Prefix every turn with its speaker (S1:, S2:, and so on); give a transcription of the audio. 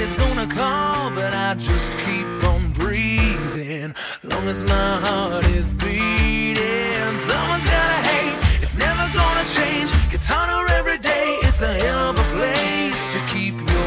S1: is gonna call, but I just keep on breathing, long as my heart is beating. Someone's gotta hate, it's never gonna change. Gets harder every day, it's a hell of a place to keep your